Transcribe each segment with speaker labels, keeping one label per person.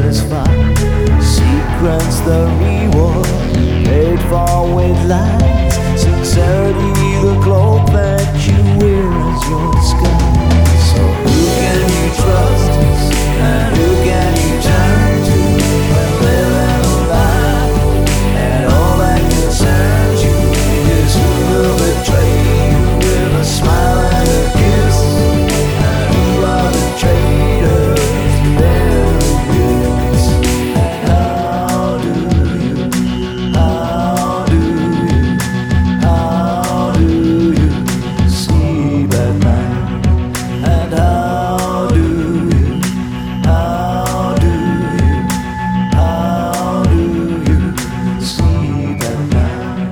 Speaker 1: satisfied. Secrets the reward, paid for with lies. Sincerity, the cloak that you wear as your disguise. So who can you trust, and who can you turn to when living a lie? And all that concerns you is who will betray you with a smile and a kiss, and who are the traitors there against. And how do you sleep at night? And how do you sleep at night?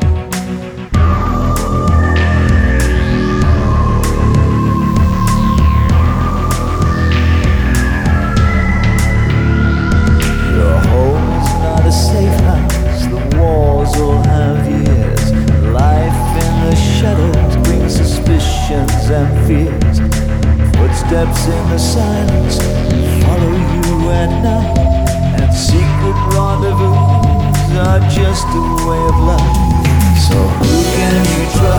Speaker 1: Your home is not a safe house, the walls all have years. Life in the shadows brings suspicions and fears. Footsteps in the silence follow you at night, and secret rendezvous are just a way of life. So who can you trust?